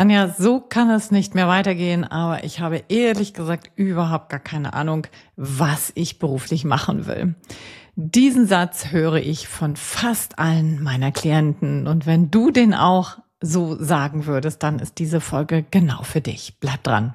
Anja, so kann es nicht mehr weitergehen, aber ich habe ehrlich gesagt überhaupt gar keine Ahnung, was ich beruflich machen will. Diesen Satz höre ich von fast allen meiner Klienten und wenn du den auch so sagen würdest, dann ist diese Folge genau für dich. Bleib dran.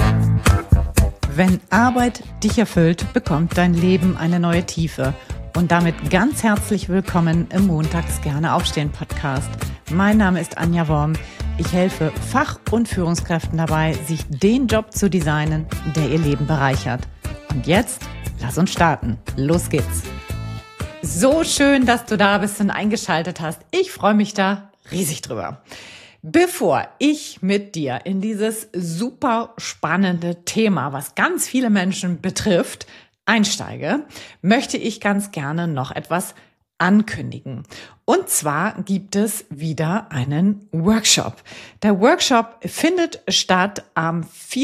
Wenn Arbeit dich erfüllt, bekommt dein Leben eine neue Tiefe. Und damit ganz herzlich willkommen im Montags gerne aufstehen Podcast. Mein Name ist Anja Worm. Ich helfe Fach- und Führungskräften dabei, sich den Job zu designen, der ihr Leben bereichert. Und jetzt, lass uns starten. Los geht's. So schön, dass du da bist und eingeschaltet hast. Ich freue mich da riesig drüber. Bevor ich mit dir in dieses super spannende Thema, was ganz viele Menschen betrifft, einsteige, möchte ich ganz gerne noch etwas ankündigen. Und zwar gibt es wieder einen Workshop. Der Workshop findet statt am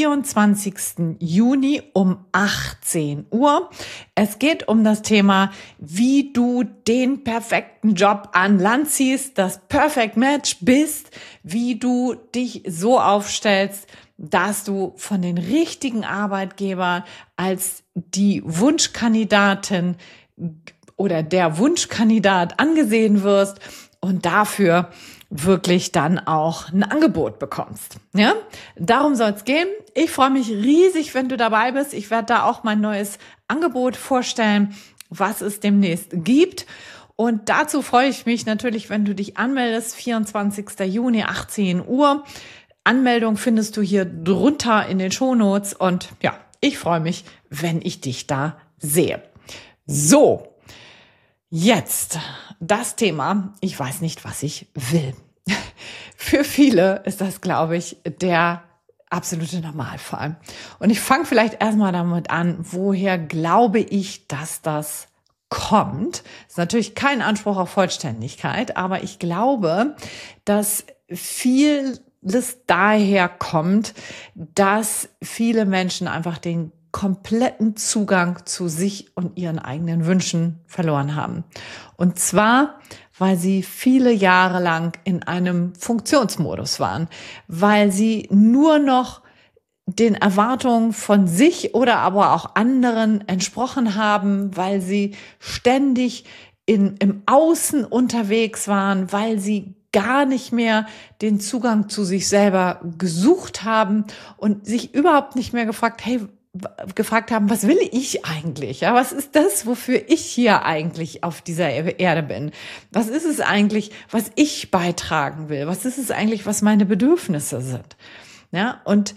24. Juni um 18 Uhr. Es geht um das Thema, wie du den perfekten Job an Land ziehst, das Perfect Match bist, wie du dich so aufstellst, dass du von den richtigen Arbeitgebern als die Wunschkandidatin oder der Wunschkandidat angesehen wirst und dafür wirklich dann auch ein Angebot bekommst. Ja? Darum soll es gehen. Ich freue mich riesig, wenn du dabei bist. Ich werde da auch mein neues Angebot vorstellen, was es demnächst gibt. Und dazu freue ich mich natürlich, wenn du dich anmeldest, 24. Juni, 18 Uhr. Anmeldung findest du hier drunter in den Shownotes. Und ja, ich freue mich, wenn ich dich da sehe. So. Jetzt das Thema, ich weiß nicht, was ich will. Für viele ist das, glaube ich, der absolute Normalfall. Und ich fange vielleicht erstmal damit an, woher glaube ich, dass das kommt. Das ist natürlich kein Anspruch auf Vollständigkeit, aber ich glaube, dass vieles daher kommt, dass viele Menschen einfach den kompletten Zugang zu sich und ihren eigenen Wünschen verloren haben. Und zwar, weil sie viele Jahre lang in einem Funktionsmodus waren, weil sie nur noch den Erwartungen von sich oder aber auch anderen entsprochen haben, weil sie ständig im Außen unterwegs waren, weil sie gar nicht mehr den Zugang zu sich selber gesucht haben und sich überhaupt nicht mehr gefragt haben, was will ich eigentlich? Ja, was ist das, wofür ich hier eigentlich auf dieser Erde bin? Was ist es eigentlich, was ich beitragen will? Was ist es eigentlich, was meine Bedürfnisse sind? Ja, und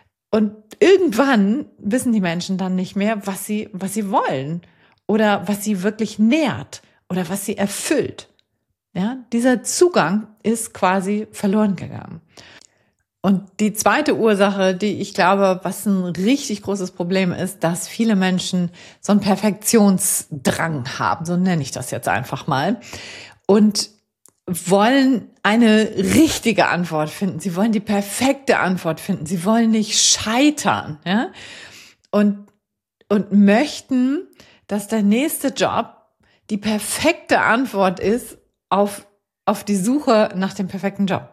irgendwann wissen die Menschen dann nicht mehr, was sie wollen oder was sie wirklich nährt oder was sie erfüllt. Ja, dieser Zugang ist quasi verloren gegangen. Und die zweite Ursache, die ich glaube, was ein richtig großes Problem ist, dass viele Menschen so einen Perfektionsdrang haben, so nenne ich das jetzt einfach mal, und wollen eine richtige Antwort finden. Sie wollen die perfekte Antwort finden. Sie wollen nicht scheitern, ja? Und möchten, dass der nächste Job die perfekte Antwort ist auf die Suche nach dem perfekten Job.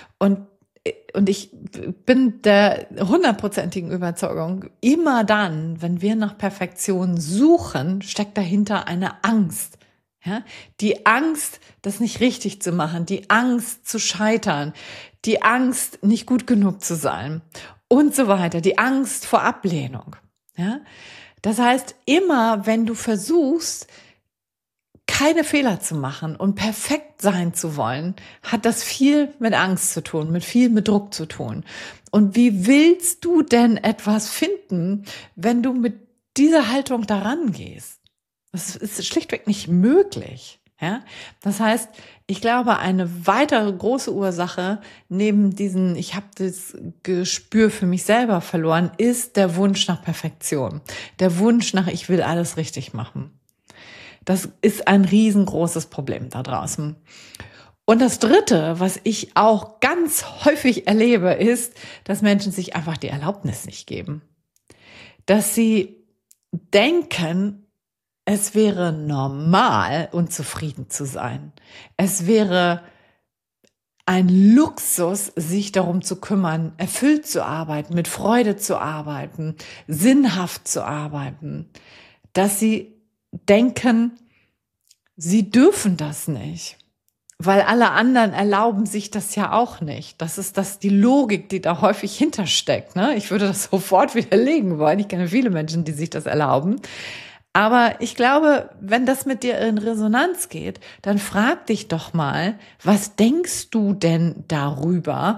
Und ich bin der 100%igen Überzeugung, immer dann, wenn wir nach Perfektion suchen, steckt dahinter eine Angst. Ja? Die Angst, das nicht richtig zu machen, die Angst zu scheitern, die Angst, nicht gut genug zu sein und so weiter, die Angst vor Ablehnung. Ja? Das heißt, immer wenn du versuchst, keine Fehler zu machen und perfekt sein zu wollen, hat das viel mit Angst zu tun, mit Druck zu tun. Und wie willst du denn etwas finden, wenn du mit dieser Haltung daran gehst? Das ist schlichtweg nicht möglich. Ja? Das heißt, ich glaube, eine weitere große Ursache neben diesen, ich habe das Gespür für mich selber verloren, ist der Wunsch nach Perfektion. Der Wunsch nach, ich will alles richtig machen. Das ist ein riesengroßes Problem da draußen. Und das Dritte, was ich auch ganz häufig erlebe, ist, dass Menschen sich einfach die Erlaubnis nicht geben. Dass sie denken, es wäre normal, unzufrieden zu sein. Es wäre ein Luxus, sich darum zu kümmern, erfüllt zu arbeiten, mit Freude zu arbeiten, sinnhaft zu arbeiten, dass sie denken, sie dürfen das nicht, weil alle anderen erlauben sich das ja auch nicht. Das ist die Logik, die da häufig hintersteckt. Ne? Ich würde das sofort widerlegen wollen. Ich kenne viele Menschen, die sich das erlauben. Aber ich glaube, wenn das mit dir in Resonanz geht, dann frag dich doch mal, was denkst du denn darüber,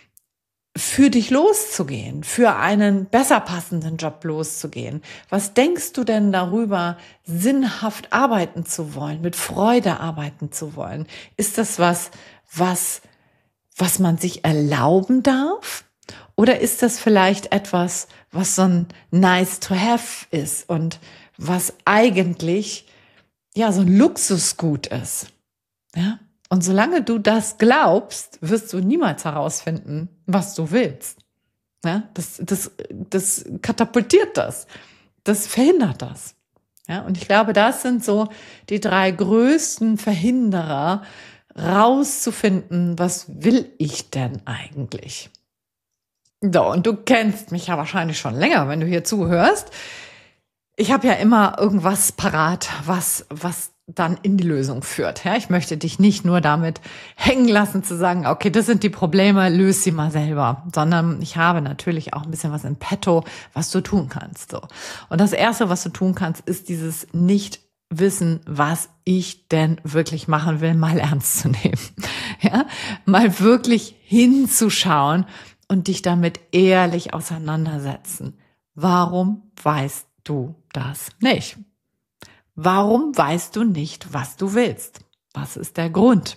für dich loszugehen, für einen besser passenden Job loszugehen? Was denkst du denn darüber, sinnhaft arbeiten zu wollen, mit Freude arbeiten zu wollen? Ist das was man sich erlauben darf? Oder ist das vielleicht etwas, was so ein nice to have ist und was eigentlich ja so ein Luxusgut ist? Ja? Und solange du das glaubst, wirst du niemals herausfinden, was du willst. Ja? Das katapultiert das. Das verhindert das. Ja? Und ich glaube, das sind so die 3 größten Verhinderer, rauszufinden, was will ich denn eigentlich? So, und du kennst mich ja wahrscheinlich schon länger, wenn du hier zuhörst. Ich habe ja immer irgendwas parat, was dann in die Lösung führt. Ja, ich möchte dich nicht nur damit hängen lassen, zu sagen, okay, das sind die Probleme, löse sie mal selber, sondern ich habe natürlich auch ein bisschen was in petto, was du tun kannst. So. Und das Erste, was du tun kannst, ist dieses Nicht-Wissen, was ich denn wirklich machen will, mal ernst zu nehmen. Ja, mal wirklich hinzuschauen und dich damit ehrlich auseinandersetzen. Warum weißt du das nicht? Warum weißt du nicht, was du willst? Was ist der Grund?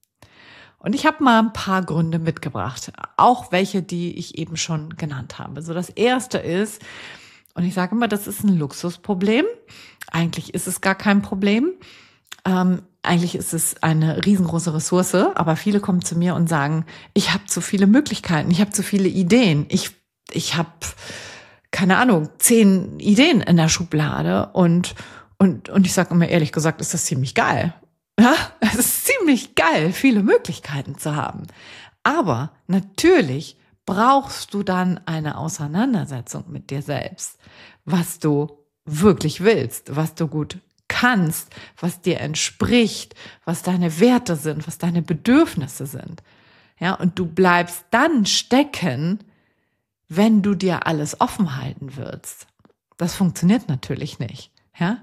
Und ich habe mal ein paar Gründe mitgebracht, auch welche, die ich eben schon genannt habe. So, das erste ist, und ich sage immer, das ist ein Luxusproblem. Eigentlich ist es gar kein Problem. Eigentlich ist es eine riesengroße Ressource, aber viele kommen zu mir und sagen, ich habe zu viele Möglichkeiten, ich habe zu viele Ideen, ich habe, keine Ahnung, 10 Ideen in der Schublade und ich sage immer ehrlich gesagt, ist das ziemlich geil. Ja, es ist ziemlich geil, viele Möglichkeiten zu haben. Aber natürlich brauchst du dann eine Auseinandersetzung mit dir selbst, was du wirklich willst, was du gut kannst, was dir entspricht, was deine Werte sind, was deine Bedürfnisse sind. Ja, und du bleibst dann stecken, wenn du dir alles offen halten willst. Das funktioniert natürlich nicht. Ja?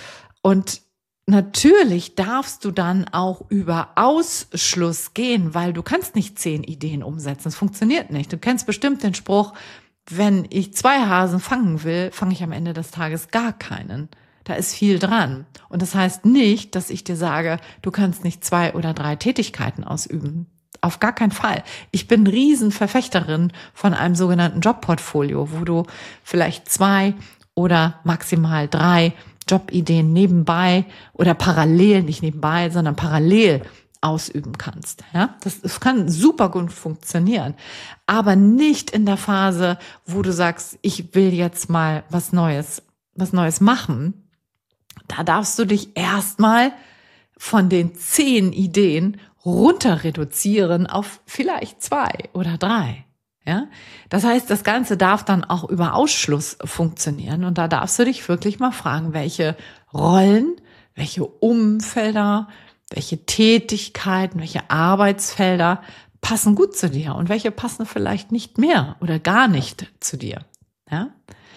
Und natürlich darfst du dann auch über Ausschluss gehen, weil du kannst nicht 10 Ideen umsetzen. Das funktioniert nicht. Du kennst bestimmt den Spruch, wenn ich 2 Hasen fangen will, fange ich am Ende des Tages gar keinen. Da ist viel dran. Und das heißt nicht, dass ich dir sage, du kannst nicht 2 oder 3 Tätigkeiten ausüben. Auf gar keinen Fall. Ich bin Riesenverfechterin von einem sogenannten Jobportfolio, wo du vielleicht 2 oder maximal 3 Jobideen nebenbei oder parallel, nicht nebenbei, sondern parallel ausüben kannst. Ja, das kann super gut funktionieren, aber nicht in der Phase, wo du sagst, ich will jetzt mal was Neues machen. Da darfst du dich erstmal von den 10 Ideen runter reduzieren auf vielleicht 2 oder 3. Ja, das heißt, das Ganze darf dann auch über Ausschluss funktionieren. Und da darfst du dich wirklich mal fragen, welche Rollen, welche Umfelder, welche Tätigkeiten, welche Arbeitsfelder passen gut zu dir und welche passen vielleicht nicht mehr oder gar nicht zu dir. Ja?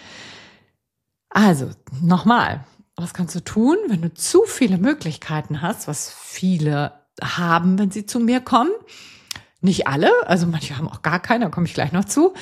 Also, nochmal, was kannst du tun, wenn du zu viele Möglichkeiten hast, was viele haben, wenn sie zu mir kommen? Nicht alle, also manche haben auch gar keine, da komme ich gleich noch zu.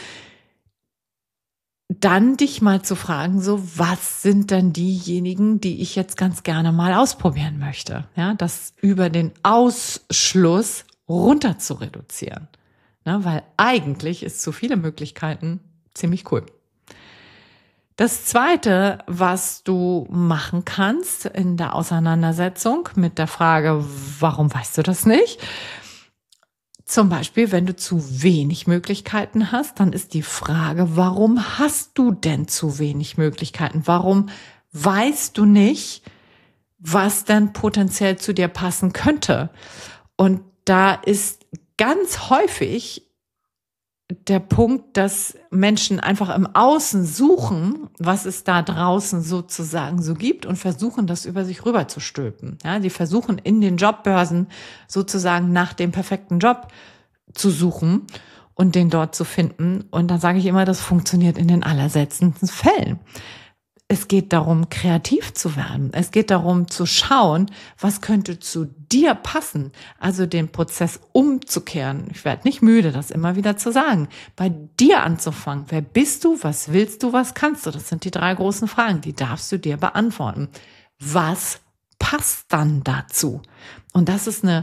Dann dich mal zu fragen, so, was sind denn diejenigen, die ich jetzt ganz gerne mal ausprobieren möchte? Ja, das über den Ausschluss runter zu reduzieren. Ja, weil eigentlich ist zu viele Möglichkeiten ziemlich cool. Das Zweite, was du machen kannst in der Auseinandersetzung mit der Frage, warum weißt du das nicht? Zum Beispiel, wenn du zu wenig Möglichkeiten hast, dann ist die Frage, warum hast du denn zu wenig Möglichkeiten? Warum weißt du nicht, was denn potenziell zu dir passen könnte? Und da ist ganz häufig der Punkt, dass Menschen einfach im Außen suchen, was es da draußen sozusagen so gibt und versuchen, das über sich rüber zu stülpen. Ja, die versuchen in den Jobbörsen sozusagen nach dem perfekten Job zu suchen und den dort zu finden. Und dann sage ich immer, das funktioniert in den allerseltensten Fällen. Es geht darum, kreativ zu werden. Es geht darum, zu schauen, was könnte zu dir passen. Also den Prozess umzukehren. Ich werde nicht müde, das immer wieder zu sagen. Bei dir anzufangen. Wer bist du? Was willst du? Was kannst du? Das sind die 3 großen Fragen. Die darfst du dir beantworten. Was passt dann dazu? Und das ist eine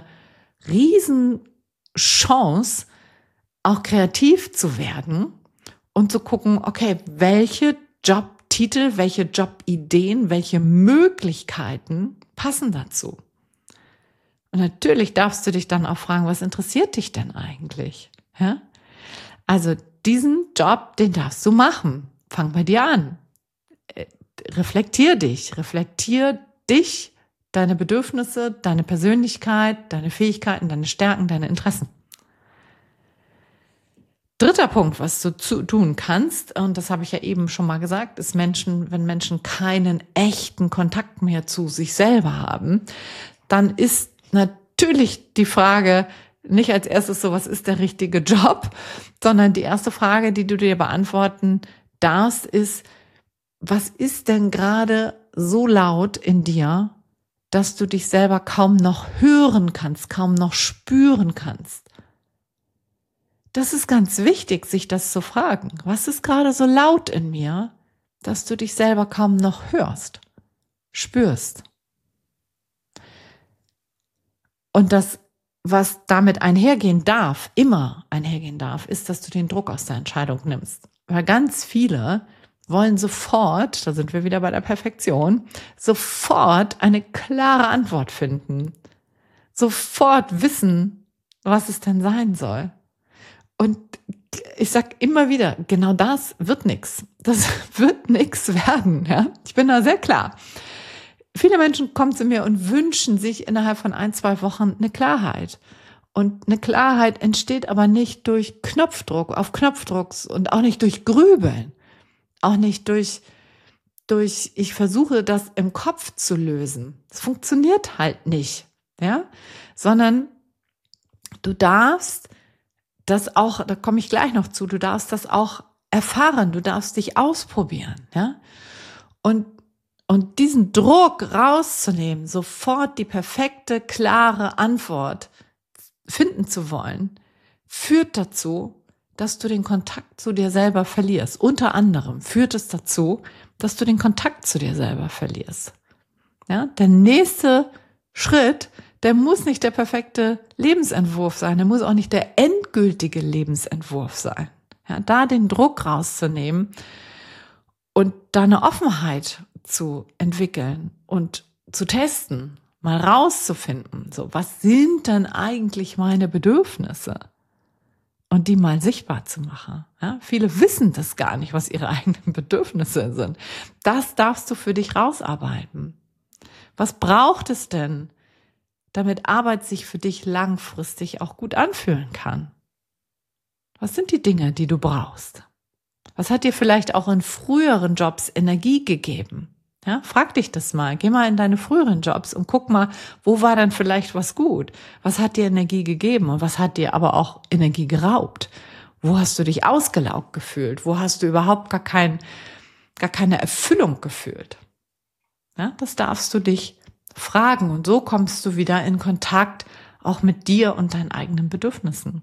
Riesenchance, auch kreativ zu werden und zu gucken, okay, welche Jobtitel, welche Jobideen, welche Möglichkeiten passen dazu? Und natürlich darfst du dich dann auch fragen, was interessiert dich denn eigentlich? Ja? Also diesen Job, den darfst du machen. Fang bei dir an. Reflektier dich, deine Bedürfnisse, deine Persönlichkeit, deine Fähigkeiten, deine Stärken, deine Interessen. 3. Punkt, was du tun kannst, und das habe ich ja eben schon mal gesagt, ist wenn Menschen keinen echten Kontakt mehr zu sich selber haben, dann ist natürlich die Frage nicht als erstes so, was ist der richtige Job, sondern die erste Frage, die du dir beantworten darfst, ist, was ist denn gerade so laut in dir, dass du dich selber kaum noch hören kannst, kaum noch spüren kannst? Das ist ganz wichtig, sich das zu fragen. Was ist gerade so laut in mir, dass du dich selber kaum noch hörst, spürst? Und das, was damit immer einhergehen darf, ist, dass du den Druck aus der Entscheidung nimmst. Weil ganz viele wollen sofort, da sind wir wieder bei der Perfektion, sofort eine klare Antwort finden. Sofort wissen, was es denn sein soll. Und ich sag immer wieder, genau das wird nichts. Das wird nichts werden. Ja? Ich bin da sehr klar. Viele Menschen kommen zu mir und wünschen sich innerhalb von 1-2 Wochen eine Klarheit. Und eine Klarheit entsteht aber nicht durch auf Knopfdruck und auch nicht durch Grübeln. Auch nicht durch ich versuche das im Kopf zu lösen. Das funktioniert halt nicht. Ja? Sondern du darfst das auch, da komme ich gleich noch zu, du darfst das auch erfahren, du darfst dich ausprobieren, ja? Und diesen Druck rauszunehmen, sofort die perfekte, klare Antwort finden zu wollen, führt dazu, dass du den Kontakt zu dir selber verlierst. Unter anderem führt es dazu, dass du den Kontakt zu dir selber verlierst. Ja? Der nächste Schritt, der muss nicht der perfekte Lebensentwurf sein, der muss auch nicht der endgültige Lebensentwurf sein. Ja, da den Druck rauszunehmen und da eine Offenheit zu entwickeln und zu testen, mal rauszufinden, so, was sind denn eigentlich meine Bedürfnisse? Und die mal sichtbar zu machen. Ja, viele wissen das gar nicht, was ihre eigenen Bedürfnisse sind. Das darfst du für dich rausarbeiten. Was braucht es denn, damit Arbeit sich für dich langfristig auch gut anfühlen kann? Was sind die Dinge, die du brauchst? Was hat dir vielleicht auch in früheren Jobs Energie gegeben? Ja, frag dich das mal. Geh mal in deine früheren Jobs und guck mal, wo war dann vielleicht was gut? Was hat dir Energie gegeben und was hat dir aber auch Energie geraubt? Wo hast du dich ausgelaugt gefühlt? Wo hast du überhaupt gar keine Erfüllung gefühlt? Ja, das darfst du dich fragen und so kommst du wieder in Kontakt auch mit dir und deinen eigenen Bedürfnissen.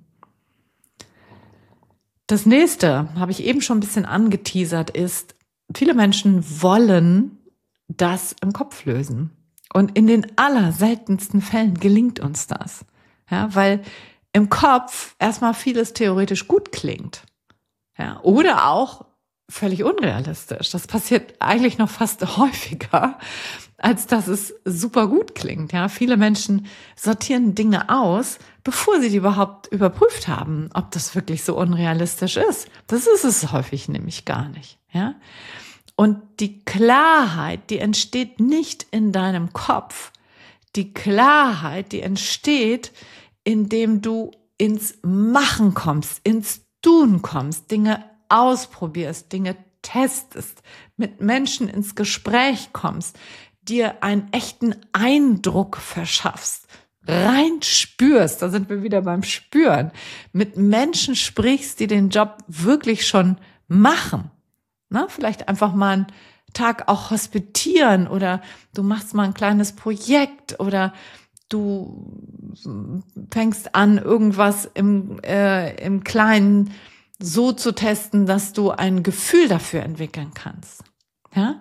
Das nächste, habe ich eben schon ein bisschen angeteasert, ist, viele Menschen wollen das im Kopf lösen. Und in den allerseltensten Fällen gelingt uns das. Ja, weil im Kopf erstmal vieles theoretisch gut klingt. Ja, oder auch völlig unrealistisch. Das passiert eigentlich noch fast häufiger, als dass es super gut klingt. Ja, viele Menschen sortieren Dinge aus, bevor sie die überhaupt überprüft haben, ob das wirklich so unrealistisch ist. Das ist es häufig nämlich gar nicht. Ja, und die Klarheit, die entsteht nicht in deinem Kopf. Die Klarheit, die entsteht, indem du ins Machen kommst, ins Tun kommst, Dinge ausprobierst, Dinge testest, mit Menschen ins Gespräch kommst, dir einen echten Eindruck verschaffst, rein spürst, da sind wir wieder beim Spüren, mit Menschen sprichst, die den Job wirklich schon machen. Na, vielleicht einfach mal einen Tag auch hospitieren oder du machst mal ein kleines Projekt oder du fängst an, irgendwas im Kleinen so zu testen, dass du ein Gefühl dafür entwickeln kannst. Ja?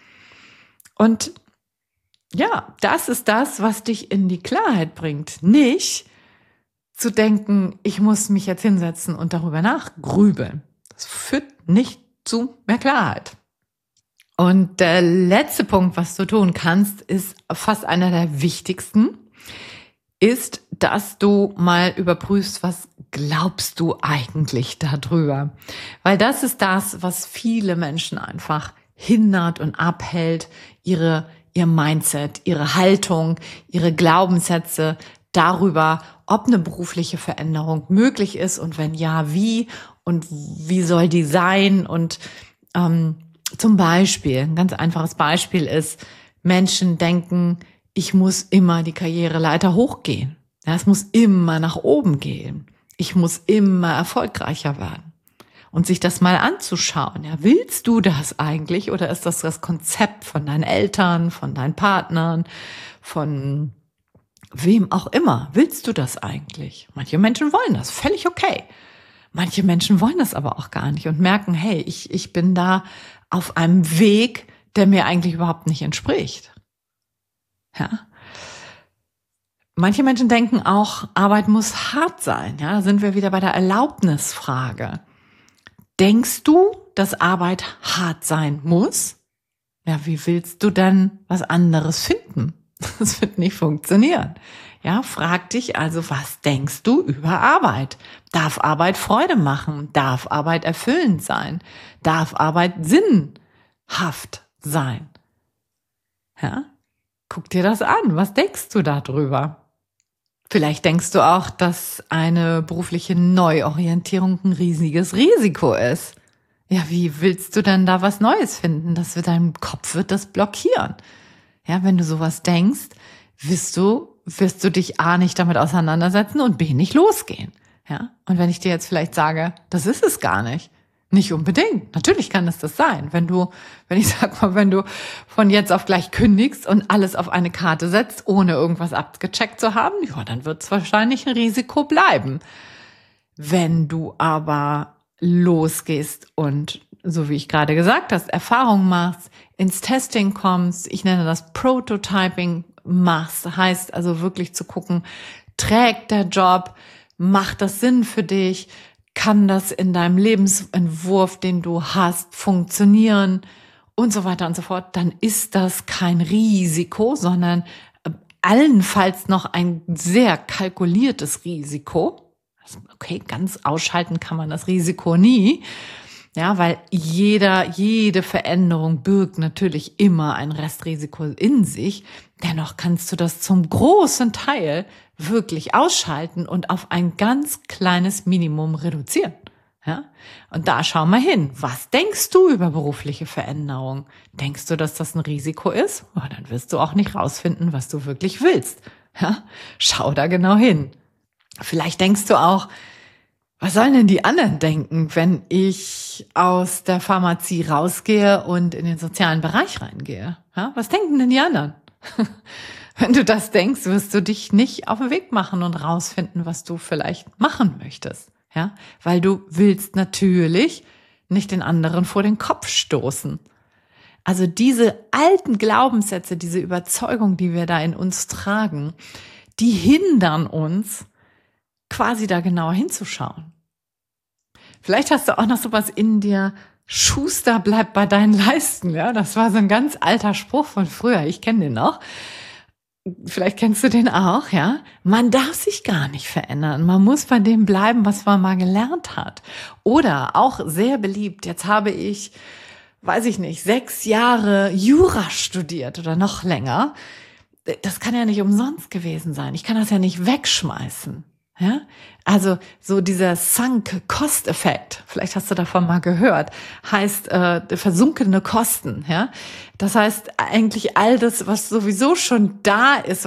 Und ja, das ist das, was dich in die Klarheit bringt. Nicht zu denken, ich muss mich jetzt hinsetzen und darüber nachgrübeln. Das führt nicht zu mehr Klarheit. Und der letzte Punkt, was du tun kannst, ist fast einer der wichtigsten, ist, dass du mal überprüfst, was glaubst du eigentlich darüber? Weil das ist das, was viele Menschen einfach hindert und abhält, ihr Mindset, ihre Haltung, ihre Glaubenssätze darüber, ob eine berufliche Veränderung möglich ist und wenn ja, wie und wie soll die sein? Und zum Beispiel, ein ganz einfaches Beispiel ist, Menschen denken, ich muss immer die Karriereleiter hochgehen. Ja, es muss immer nach oben gehen. Ich muss immer erfolgreicher werden. Und sich das mal anzuschauen. Ja, willst du das eigentlich oder ist das das Konzept von deinen Eltern, von deinen Partnern, von wem auch immer? Willst du das eigentlich? Manche Menschen wollen das, völlig okay. Manche Menschen wollen das aber auch gar nicht und merken, hey, ich bin da auf einem Weg, der mir eigentlich überhaupt nicht entspricht. Ja. Manche Menschen denken auch, Arbeit muss hart sein. Ja, da sind wir wieder bei der Erlaubnisfrage. Denkst du, dass Arbeit hart sein muss? Ja, wie willst du dann was anderes finden? Das wird nicht funktionieren. Ja, frag dich also, was denkst du über Arbeit? Darf Arbeit Freude machen? Darf Arbeit erfüllend sein? Darf Arbeit sinnhaft sein? Ja, guck dir das an. Was denkst du darüber? Vielleicht denkst du auch, dass eine berufliche Neuorientierung ein riesiges Risiko ist. Ja, wie willst du denn da was Neues finden? Deinem Kopf wird das blockieren. Ja, wenn du sowas denkst, wirst du dich A nicht damit auseinandersetzen und B nicht losgehen. Ja, und wenn ich dir jetzt vielleicht sage, das ist es gar nicht. Nicht unbedingt. Natürlich kann es das sein. Wenn du von jetzt auf gleich kündigst und alles auf eine Karte setzt, ohne irgendwas abgecheckt zu haben, ja, dann wird es wahrscheinlich ein Risiko bleiben. Wenn du aber losgehst und, so wie ich gerade gesagt habe, Erfahrung machst, ins Testing kommst, ich nenne das Prototyping machst, heißt also wirklich zu gucken, trägt der Job, macht das Sinn für dich, kann das in deinem Lebensentwurf, den du hast, funktionieren und so weiter und so fort, dann ist das kein Risiko, sondern allenfalls noch ein sehr kalkuliertes Risiko. Okay, ganz ausschalten kann man das Risiko nie. Ja, weil jede Veränderung birgt natürlich immer ein Restrisiko in sich. Dennoch kannst du das zum großen Teil wirklich ausschalten und auf ein ganz kleines Minimum reduzieren. Ja? Und da schau mal hin. Was denkst du über berufliche Veränderung? Denkst du, dass das ein Risiko ist? Oh, dann wirst du auch nicht rausfinden, was du wirklich willst. Ja? Schau da genau hin. Vielleicht denkst du auch, was sollen denn die anderen denken, wenn ich aus der Pharmazie rausgehe und in den sozialen Bereich reingehe? Ja, was denken denn die anderen? Wenn du das denkst, wirst du dich nicht auf den Weg machen und rausfinden, was du vielleicht machen möchtest. Ja, weil du willst natürlich nicht den anderen vor den Kopf stoßen. Also diese alten Glaubenssätze, diese Überzeugung, die wir da in uns tragen, die hindern uns, quasi da genauer hinzuschauen. Vielleicht hast du auch noch sowas in dir, Schuster bleibt bei deinen Leisten. Ja, das war so ein ganz alter Spruch von früher. Ich kenne den noch. Vielleicht kennst du den auch, ja. Man darf sich gar nicht verändern. Man muss bei dem bleiben, was man mal gelernt hat. Oder auch sehr beliebt. Jetzt habe ich, 6 Jahre Jura studiert oder noch länger. Das kann ja nicht umsonst gewesen sein. Ich kann das ja nicht wegschmeißen. Ja, also so dieser Sunk-Cost-Effekt, vielleicht hast du davon mal gehört, heißt versunkene Kosten. Ja, das heißt eigentlich all das, was sowieso schon da ist,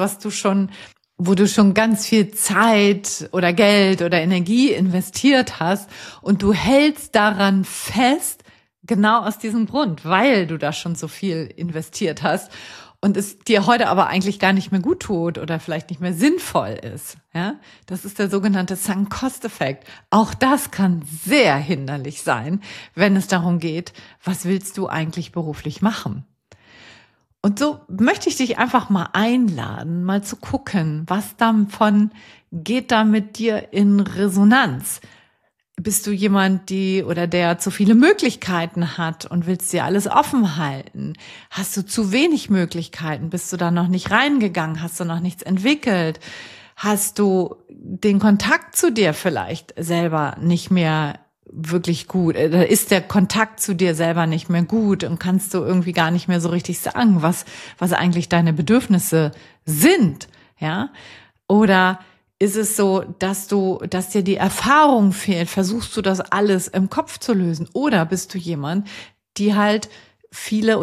wo du schon ganz viel Zeit oder Geld oder Energie investiert hast und du hältst daran fest, genau aus diesem Grund, weil du da schon so viel investiert hast. Und es dir heute aber eigentlich gar nicht mehr gut tut oder vielleicht nicht mehr sinnvoll ist. Ja, das ist der sogenannte Sunk-Cost-Effekt. Auch das kann sehr hinderlich sein, wenn es darum geht, was willst du eigentlich beruflich machen? Und so möchte ich dich einfach mal einladen, mal zu gucken, was davon geht da mit dir in Resonanz. Bist du jemand, der zu viele Möglichkeiten hat und willst dir alles offen halten? Hast du zu wenig Möglichkeiten? Bist du da noch nicht reingegangen? Hast du noch nichts entwickelt? Hast du den Kontakt zu dir vielleicht selber nicht mehr wirklich gut? Oder ist der Kontakt zu dir selber nicht mehr gut und kannst du irgendwie gar nicht mehr so richtig sagen, was eigentlich deine Bedürfnisse sind? Ja? Oder ist es so, dass dir die Erfahrung fehlt? Versuchst du das alles im Kopf zu lösen? Oder bist du jemand, der halt viele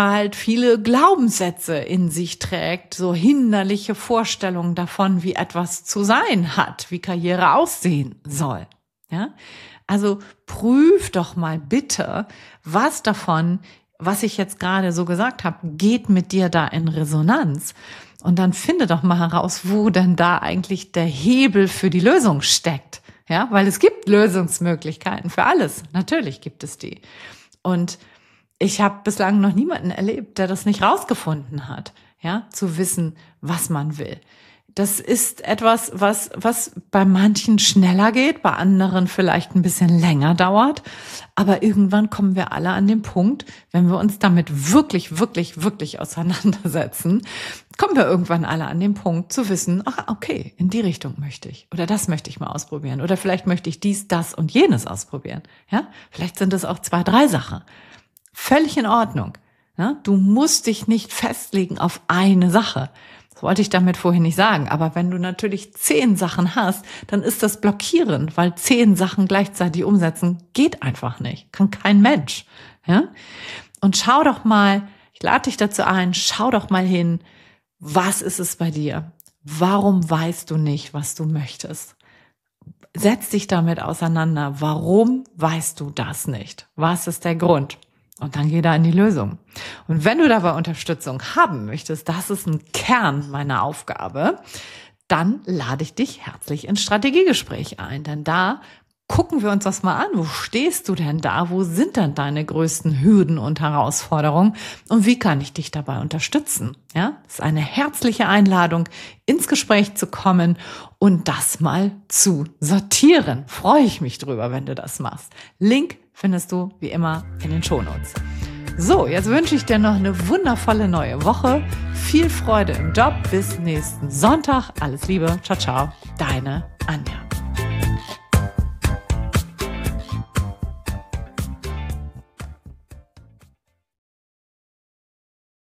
Glaubenssätze in sich trägt, so hinderliche Vorstellungen davon, wie etwas zu sein hat, wie Karriere aussehen soll? Ja? Also prüf doch mal bitte, was davon, was ich jetzt gerade so gesagt habe, geht mit dir da in Resonanz. Und dann finde doch mal heraus, wo denn da eigentlich der Hebel für die Lösung steckt. Ja, weil es gibt Lösungsmöglichkeiten für alles. Natürlich gibt es die. Und ich habe bislang noch niemanden erlebt, der das nicht rausgefunden hat, ja, zu wissen, was man will. Das ist etwas, was bei manchen schneller geht, bei anderen vielleicht ein bisschen länger dauert. Aber irgendwann kommen wir alle an den Punkt, wenn wir uns damit wirklich, wirklich, wirklich auseinandersetzen, kommen wir irgendwann alle an den Punkt zu wissen, ach, okay, in die Richtung möchte ich. Oder das möchte ich mal ausprobieren. Oder vielleicht möchte ich dies, das und jenes ausprobieren. Ja, vielleicht sind es auch 2, 3 Sachen. Völlig in Ordnung. Ja? Du musst dich nicht festlegen auf eine Sache. Das wollte ich damit vorhin nicht sagen. Aber wenn du natürlich 10 Sachen hast, dann ist das blockierend, weil 10 Sachen gleichzeitig umsetzen geht einfach nicht. Kann kein Mensch. Ja? Und schau doch mal, ich lade dich dazu ein, schau doch mal hin, was ist es bei dir? Warum weißt du nicht, was du möchtest? Setz dich damit auseinander. Warum weißt du das nicht? Was ist der Grund? Und dann geh da in die Lösung. Und wenn du dabei Unterstützung haben möchtest, das ist ein Kern meiner Aufgabe, dann lade ich dich herzlich ins Strategiegespräch ein. Denn da gucken wir uns das mal an. Wo stehst du denn da? Wo sind denn deine größten Hürden und Herausforderungen? Und wie kann ich dich dabei unterstützen? Ja, das ist eine herzliche Einladung, ins Gespräch zu kommen und das mal zu sortieren. Freue ich mich drüber, wenn du das machst. Link findest du wie immer in den Shownotes. So, jetzt wünsche ich dir noch eine wundervolle neue Woche. Viel Freude im Job. Bis nächsten Sonntag. Alles Liebe. Ciao, ciao. Deine Anja.